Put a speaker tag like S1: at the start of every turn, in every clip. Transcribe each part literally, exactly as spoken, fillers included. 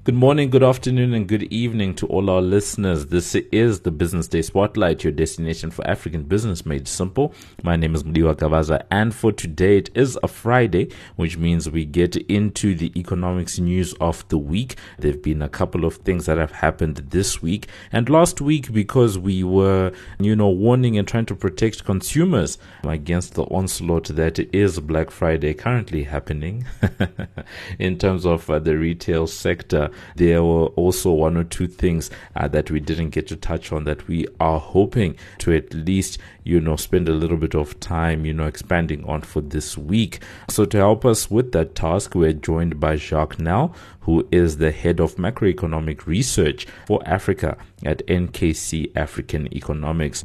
S1: Good morning, good afternoon, and good evening to all our listeners. This is the Business Day Spotlight, your destination for African business made simple. My name is Mudiwa Gavaza, and for today it is a Friday, which means we get into the economics news of the week. There have been a couple of things that have happened this week and last week, because we were, you know, warning and trying to protect consumers against the onslaught that is Black Friday currently happening in terms of uh, the retail sector. There were also one or two things uh, that we didn't get to touch on that we are hoping to at least, you know, spend a little bit of time, you know, expanding on for this week. So to help us with that task, we're joined by Jacques Nel, who is the head of macroeconomic research for Africa at N K C African Economics.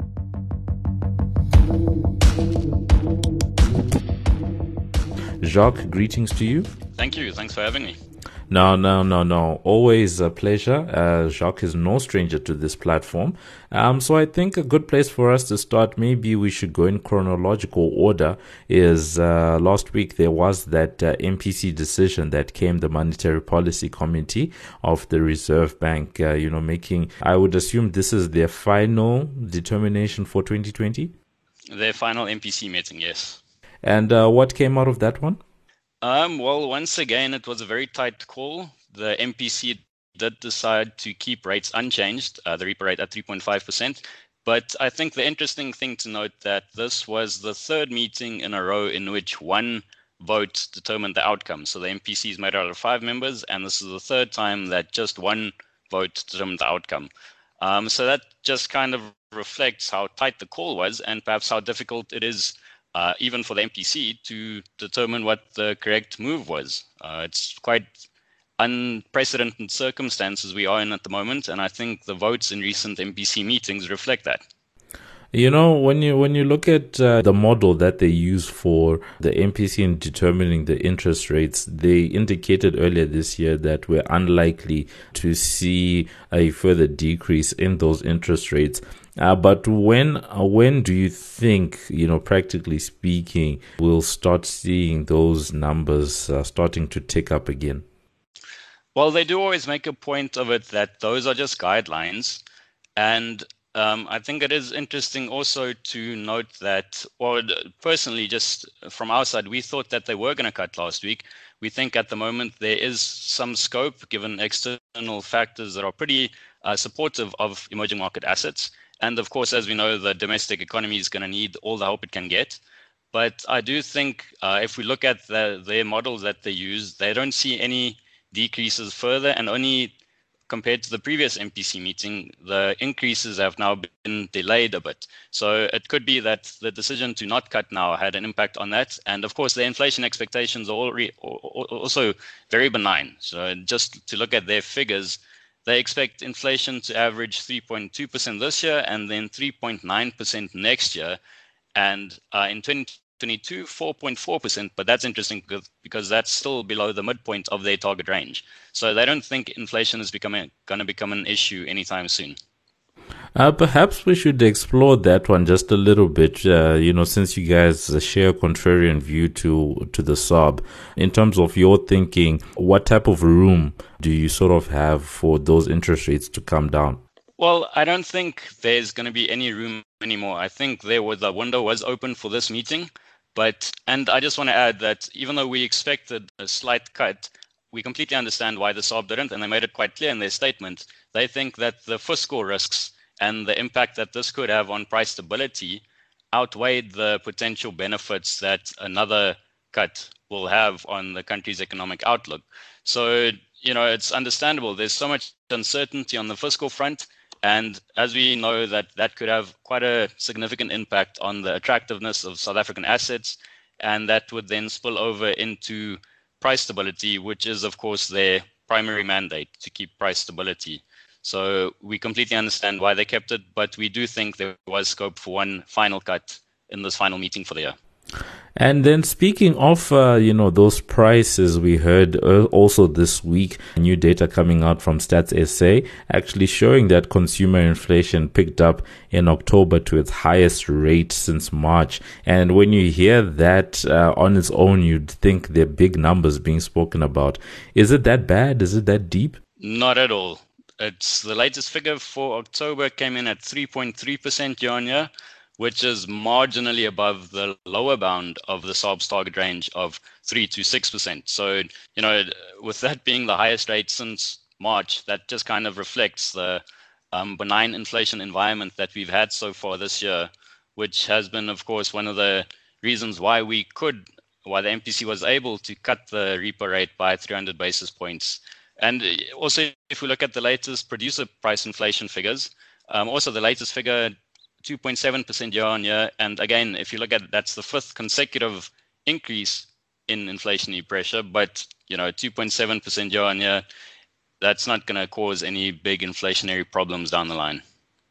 S1: Jacques, greetings to you.
S2: Thank you. Thanks for having me.
S1: No, no, no, no. Always a pleasure. Uh, Jacques is no stranger to this platform. Um, so I think a good place for us to start, maybe we should go in chronological order, is uh, last week there was that uh, M P C decision that came, the Monetary Policy Committee of the Reserve Bank, uh, you know, making, I would assume this is their final determination for twenty twenty?
S2: Their final M P C meeting, yes.
S1: And uh, what came out of that one?
S2: Um, well, once again, it was a very tight call. The M P C did decide to keep rates unchanged, uh, the repo rate at three point five percent. But I think the interesting thing to note that this was the third meeting in a row in which one vote determined the outcome. So the M P C is made out of five members, and this is the third time that just one vote determined the outcome. Um, so that just kind of reflects how tight the call was, and perhaps how difficult it is Uh, even for the M P C to determine what the correct move was. Uh, it's quite unprecedented circumstances we are in at the moment, and I think the votes in recent M P C meetings reflect that.
S1: You know, when you when you look at uh, the model that they use for the M P C in determining the interest rates, they indicated earlier this year that we're unlikely to see a further decrease in those interest rates. Uh, but when uh, when do you think, you know, practically speaking, we'll start seeing those numbers uh, starting to tick up again?
S2: Well, they do always make a point of it that those are just guidelines. And um, I think it is interesting also to note that, well, personally, just from our side, we thought that they were going to cut last week. We think at the moment there is some scope, given external factors that are pretty uh, supportive of emerging market assets. And of course, as we know, the domestic economy is going to need all the help it can get. But I do think uh, if we look at the, their models that they use, they don't see any decreases further. And only compared to the previous M P C meeting, the increases have now been delayed a bit. So it could be that the decision to not cut now had an impact on that. And of course, the inflation expectations are also very benign. So just to look at their figures, they expect inflation to average three point two percent this year and then three point nine percent next year. And uh, in twenty twenty-two, four point four percent. But that's interesting because, because that's still below the midpoint of their target range. So they don't think inflation is becoming going to become an issue anytime soon.
S1: Uh, perhaps we should explore that one just a little bit, uh, you know, since you guys share a contrarian view to, to the S A R B. In terms of your thinking, what type of room do you sort of have for those interest rates to come down?
S2: Well, I don't think there's going to be any room anymore. I think there was, the window was open for this meeting. But, and I just want to add that even though we expected a slight cut, we completely understand why the S A R B didn't, and they made it quite clear in their statement. They think that the fiscal risks and the impact that this could have on price stability outweighed the potential benefits that another cut will have on the country's economic outlook. So, you know, it's understandable. There's so much uncertainty on the fiscal front. And as we know, that that could have quite a significant impact on the attractiveness of South African assets. And that would then spill over into price stability, which is, of course, their primary mandate, to keep price stability. So we completely understand why they kept it, but we do think there was scope for one final cut in this final meeting for the year.
S1: And then speaking of, uh, you know, those prices, we heard uh, also this week, new data coming out from Stats S A actually showing that consumer inflation picked up in October to its highest rate since March. And when you hear that uh, on its own, you'd think they're big numbers being spoken about. Is it that bad? Is it that deep?
S2: Not at all. It's the latest figure for October came in at three point three percent year on year, which is marginally above the lower bound of the S A R B's target range of three to six percent. So, you know, with that being the highest rate since March, that just kind of reflects the um, benign inflation environment that we've had so far this year, which has been, of course, one of the reasons why we could, why the M P C was able to cut the repo rate by three hundred basis points. And also, if we look at the latest producer price inflation figures, um, also the latest figure, two point seven percent year on year. And again, if you look at it, that's the fifth consecutive increase in inflationary pressure. But, you know, two point seven percent year on year, that's not going to cause any big inflationary problems down the line.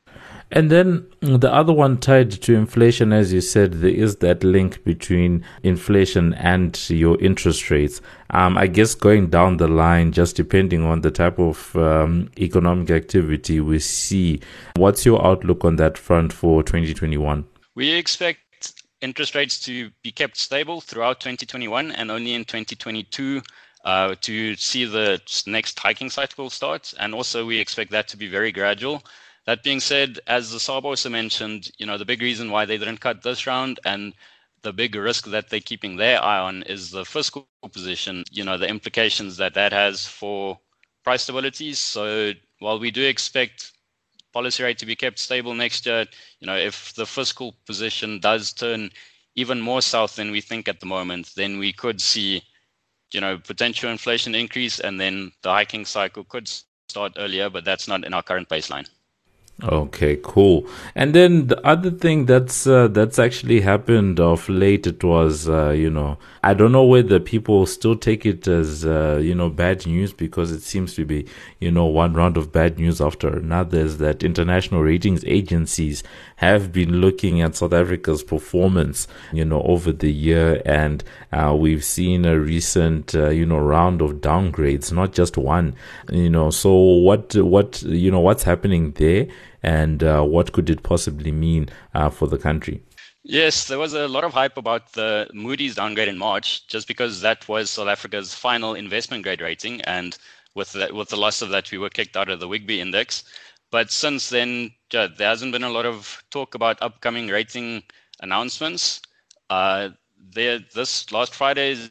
S1: And then the other one tied to inflation, as you said, there is that link between inflation and your interest rates. Um, I guess going down the line, just depending on the type of um, economic activity we see, what's your outlook on that front for twenty twenty-one?
S2: We expect interest rates to be kept stable throughout twenty twenty-one and only in twenty twenty-two uh, to see the next hiking cycle start. And also we expect that to be very gradual. That being said, as the S A R B also mentioned, you know, the big reason why they didn't cut this round and the big risk that they're keeping their eye on is the fiscal position, you know, the implications that that has for price stability. So while we do expect policy rate to be kept stable next year, you know, if the fiscal position does turn even more south than we think at the moment, then we could see, you know, potential inflation increase and then the hiking cycle could start earlier, but that's not in our current baseline.
S1: Okay, cool. And then the other thing that's uh, that's actually happened of late, it was, uh, you know, I don't know whether people still take it as, uh, you know, bad news, because it seems to be, you know, one round of bad news after another, is that international ratings agencies have been looking at South Africa's performance, you know, over the year. And uh, we've seen a recent, uh, you know, round of downgrades, not just one, you know. So what, what, you know, what's happening there? And uh, what could it possibly mean uh, for the country?
S2: Yes, there was a lot of hype about the Moody's downgrade in March, just because that was South Africa's final investment grade rating. And with the, with the loss of that, we were kicked out of the Wigby index. But since then, yeah, there hasn't been a lot of talk about upcoming rating announcements. Uh, there, this last Friday's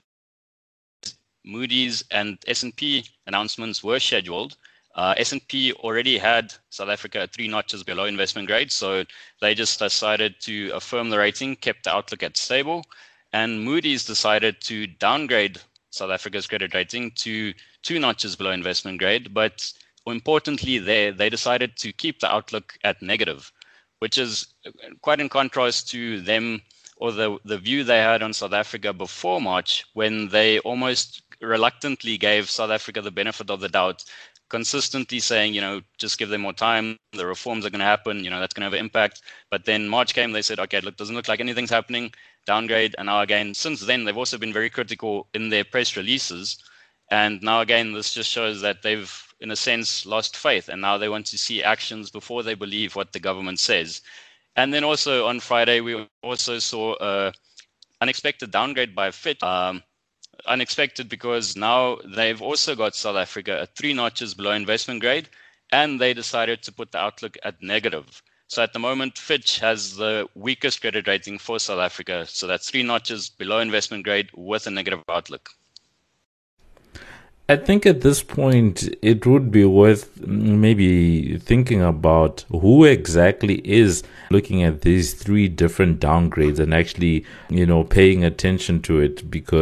S2: Moody's and S and P announcements were scheduled. Uh, S and P already had South Africa three notches below investment grade, so they just decided to affirm the rating, kept the outlook at stable, and Moody's decided to downgrade South Africa's credit rating to two notches below investment grade, but importantly there, they decided to keep the outlook at negative, which is quite in contrast to them, or the, the view they had on South Africa before March, when they almost reluctantly gave South Africa the benefit of the doubt, consistently saying, you know, just give them more time, the reforms are going to happen, you know, that's going to have an impact. But then March came, they said, okay, look, doesn't look like anything's happening, downgrade. And now again, since then, they've also been very critical in their press releases. And now again, this just shows that they've, in a sense, lost faith. And now they want to see actions before they believe what the government says. And then also on Friday, we also saw an unexpected downgrade by Fitch. Um, unexpected because now they've also got South Africa at three notches below investment grade, and they decided to put the outlook at negative. So at the moment, Fitch has the weakest credit rating for South Africa. So that's three notches below investment grade with a negative outlook.
S1: I think at this point, it would be worth maybe thinking about who exactly is looking at these three different downgrades and actually, you know, paying attention to it, because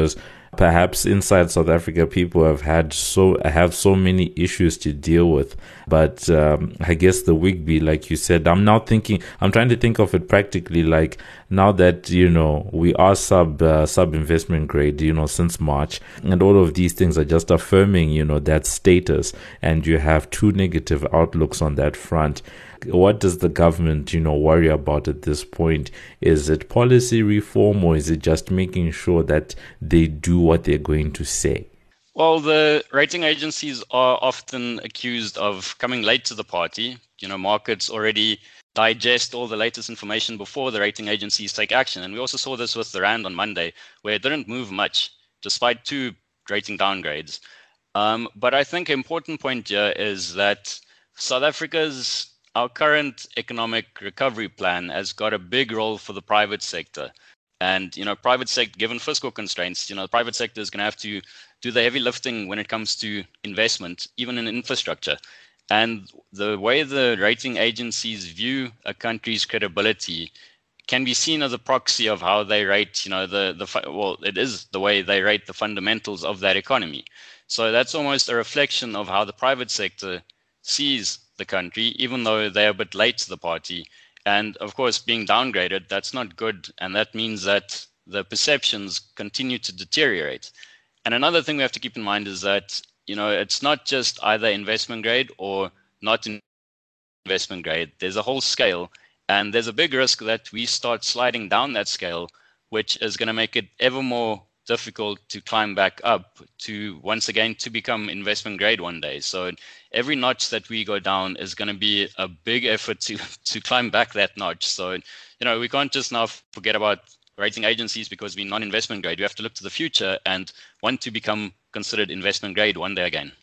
S1: Perhaps inside South Africa, people have had so have so many issues to deal with. But um, I guess the Wigby, like you said, I'm now thinking, I'm trying to think of it practically. Like now that you know we are sub uh, sub investment grade, you know, since March, and all of these things are just affirming, you know, that status, and you have two negative outlooks on that front. What does the government, you know, worry about at this point? Is it policy reform, or is it just making sure that they do what they're going to say?
S2: Well, the rating agencies are often accused of coming late to the party. You know, markets already digest all the latest information before the rating agencies take action. And we also saw this with the Rand on Monday, where it didn't move much, despite two rating downgrades. Um, but I think an important point here is that South Africa's Our current economic recovery plan has got a big role for the private sector. And, you know, private sector, given fiscal constraints, you know, the private sector is going to have to do the heavy lifting when it comes to investment, even in infrastructure. And the way the rating agencies view a country's credibility can be seen as a proxy of how they rate, you know, the, the well, it is the way they rate the fundamentals of that economy. So that's almost a reflection of how the private sector sees the country, even though they're a bit late to the party. And of course, being downgraded, that's not good. And that means that the perceptions continue to deteriorate. And another thing we have to keep in mind is that, you know, it's not just either investment grade or not investment grade. There's a whole scale. And there's a big risk that we start sliding down that scale, which is going to make it ever more difficult to climb back up to once again to become investment grade one day. So every notch that we go down is going to be a big effort to to climb back that notch. So, you know, we can't just now forget about rating agencies because we're non-investment grade. We have to look to the future and want to become considered investment grade one day again.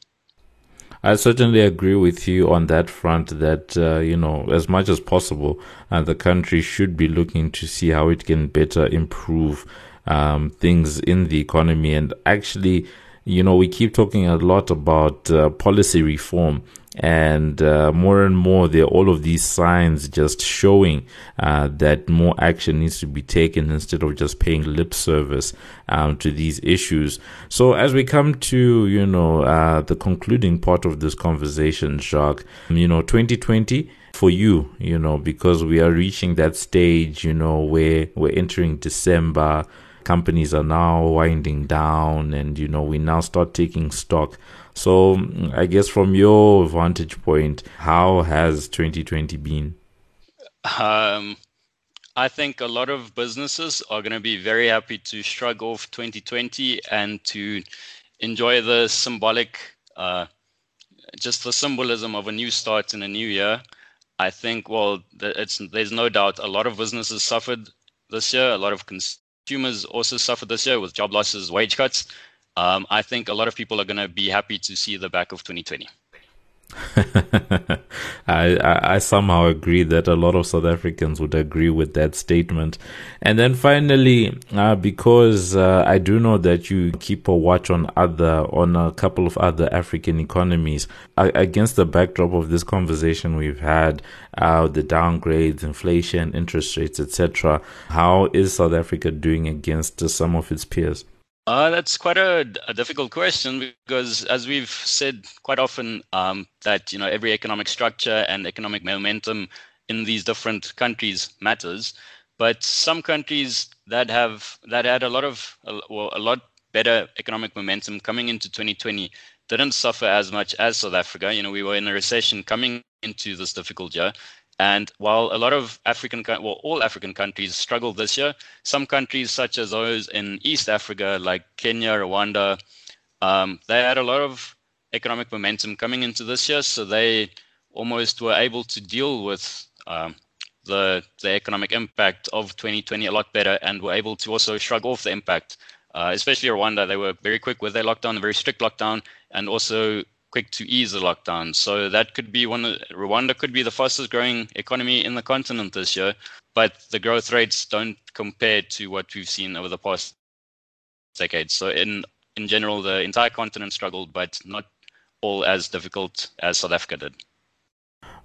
S1: I certainly agree with you on that front that, uh, you know, as much as possible, uh, the country should be looking to see how it can better improve um, things in the economy. And actually, you know, we keep talking a lot about uh, policy reform. And uh, more and more, there are all of these signs just showing uh, that more action needs to be taken instead of just paying lip service um, to these issues. So as we come to, you know, uh, the concluding part of this conversation, Jacques, you know, twenty twenty for you, you know, because we are reaching that stage, you know, where we're entering December, companies are now winding down, and, you know, we now start taking stock. So I guess from your vantage point, how has twenty twenty been?
S2: Um, I think a lot of businesses are going to be very happy to shrug off twenty twenty and to enjoy the symbolic, uh, just the symbolism of a new start in a new year. I think, well, it's, there's no doubt a lot of businesses suffered this year. A lot of consumers also suffered this year with job losses, wage cuts. Um, I think a lot of people are going to be happy to see the back of twenty twenty.
S1: I, I, I somehow agree that a lot of South Africans would agree with that statement. And then finally, uh, because uh, I do know that you keep a watch on other, on a couple of other African economies, uh, against the backdrop of this conversation we've had, uh, the downgrades, inflation, interest rates, et cetera, how is South Africa doing against uh, some of its peers?
S2: Uh, that's quite a, a difficult question because, as we've said quite often, um, that you know every economic structure and economic momentum in these different countries matters. But some countries that have that had a lot of well, a lot better economic momentum coming into twenty twenty didn't suffer as much as South Africa. You know, we were in a recession coming into this difficult year. And while a lot of African, well, all African countries struggled this year, some countries such as those in East Africa, like Kenya, Rwanda, um, they had a lot of economic momentum coming into this year. So they almost were able to deal with um, the, the economic impact of twenty twenty a lot better and were able to also shrug off the impact, uh, especially Rwanda. They were very quick with their lockdown, a very strict lockdown, and also quick to ease the lockdown. So that could be one of, Rwanda could be the fastest growing economy in the continent this year, but the growth rates don't compare to what we've seen over the past decade. So in, in general, the entire continent struggled, but not all as difficult as South Africa did.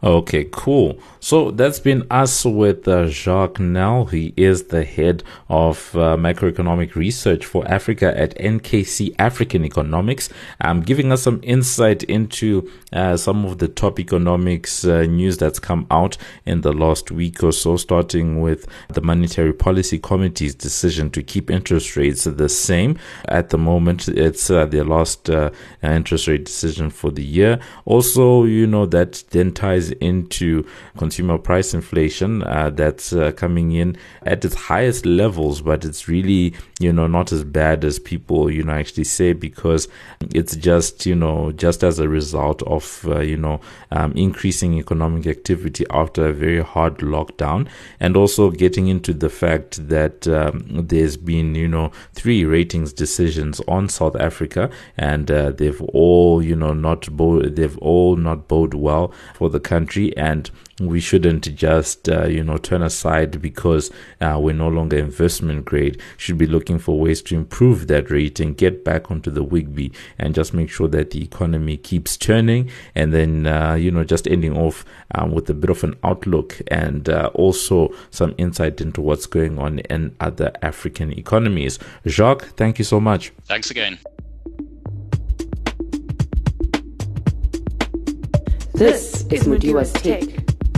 S1: Okay, cool. So that's been us with uh, Jacques Nel. He is the head of uh, macroeconomic research for Africa at N K C African Economics, um, giving us some insight into uh, some of the top economics uh, news that's come out in the last week or so, starting with the Monetary Policy Committee's decision to keep interest rates the same. At the moment, it's uh, their last uh, interest rate decision for the year. Also, you know, that then ties into consumer price inflation uh, that's uh, coming in at its highest levels, but it's really, you know, not as bad as people, you know, actually say, because it's just, you know, just as a result of, uh, you know, um, increasing economic activity after a very hard lockdown, and also getting into the fact that um, there's been, you know, three ratings decisions on South Africa, and uh, they've all, you know, not bo- they've all not bode well for the country. And we shouldn't just, uh, you know, turn aside because uh, we're no longer investment grade. Should be looking for ways to improve that rating, get back onto the W I G B, and just make sure that the economy keeps turning. And then, uh, you know, just ending off um, with a bit of an outlook and uh, also some insight into what's going on in other African economies. Jacques, thank you so much.
S2: Thanks again.
S3: This is Mudiwa's Take.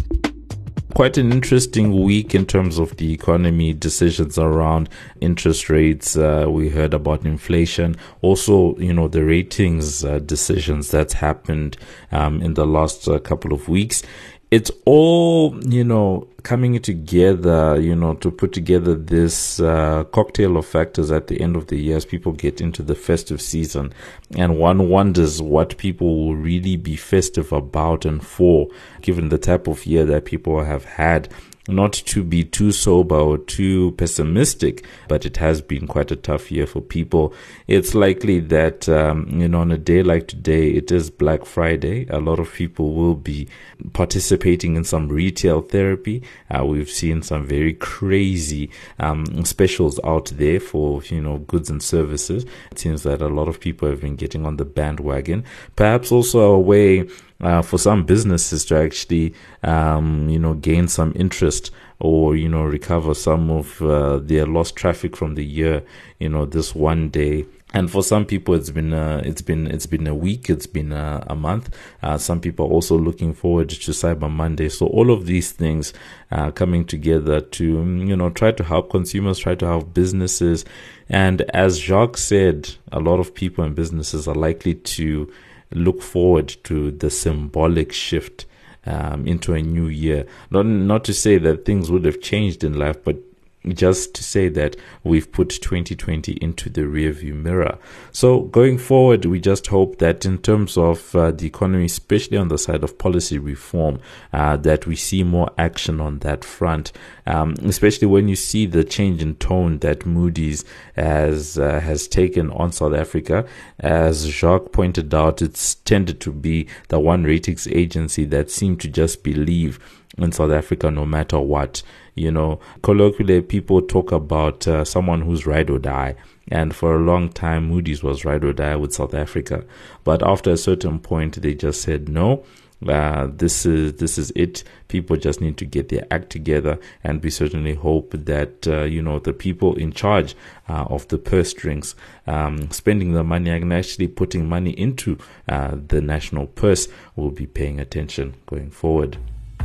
S1: Quite an interesting week in terms of the economy, decisions around interest rates. Uh, we heard about inflation. Also, you know, the ratings uh, decisions that's happened um, in the last uh, couple of weeks. It's all, you know, coming together, you know, to put together this uh, cocktail of factors at the end of the year as people get into the festive season. And one wonders what people will really be festive about and for, given the type of year that people have had. Not to be too sober or too pessimistic, but it has been quite a tough year for people. It's likely that, um, you know, on a day like today, it is Black Friday. A lot of people will be participating in some retail therapy. Uh, we've seen some very crazy um, specials out there for, you know, goods and services. It seems that a lot of people have been getting on the bandwagon. Perhaps also a way Uh, for some businesses to actually, um, you know, gain some interest or, you know, recover some of uh, their lost traffic from the year, you know, this one day. And for some people, it's been uh, it's been it's been a week, it's been a, a month. Uh, some people are also looking forward to Cyber Monday. So all of these things uh, coming together to, you know, try to help consumers, try to help businesses. And as Jacques said, a lot of people and businesses are likely to look forward to the symbolic shift um, into a new year. Not not to say that things would have changed in life, but just to say that we've put twenty twenty into the rearview mirror. So going forward, we just hope that in terms of uh, the economy, especially on the side of policy reform, uh, that we see more action on that front, um, especially when you see the change in tone that Moody's has, uh, has taken on South Africa. As Jacques pointed out, it's tended to be the one ratings agency that seemed to just believe in South Africa no matter what. You know, colloquially, people talk about uh, someone who's ride or die. And for a long time, Moody's was ride or die with South Africa. But after a certain point, they just said, no, uh, this is this is it. People just need to get their act together. And we certainly hope that, uh, you know, the people in charge uh, of the purse strings, um, spending the money and actually putting money into uh, the national purse will be paying attention going forward.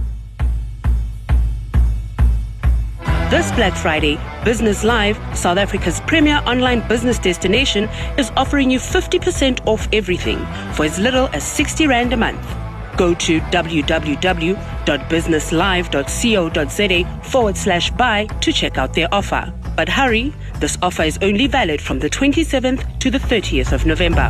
S3: This Black Friday, Business Live, South Africa's premier online business destination, is offering you fifty percent off everything for as little as sixty rand a month. Go to www.businesslive.co.za forward slash buy to check out their offer. But hurry, this offer is only valid from the twenty-seventh to the thirtieth of November.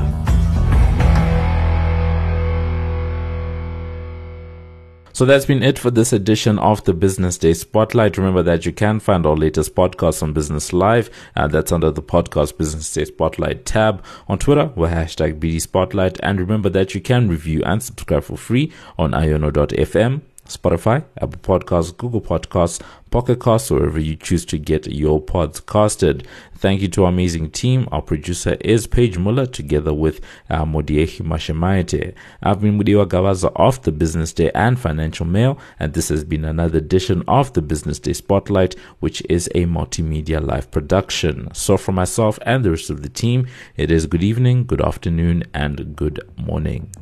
S1: So that's been it for this edition of the Business Day Spotlight. Remember that you can find our latest podcast on Business Live. Uh, that's under the podcast Business Day Spotlight tab. On Twitter, we're hashtag B D Spotlight. And remember that you can review and subscribe for free on iono dot f m Spotify, Apple Podcasts, Google Podcasts, Pocket Casts, wherever you choose to get your pods casted. Thank you to our amazing team. Our producer is Paige Muller, together with uh, Modiehi Mashemaite. I've been Mudiwa Gavaza of the Business Day and Financial Mail, and this has been another edition of the Business Day Spotlight, which is a multimedia live production. So for myself and the rest of the team, it is good evening, good afternoon, and good morning.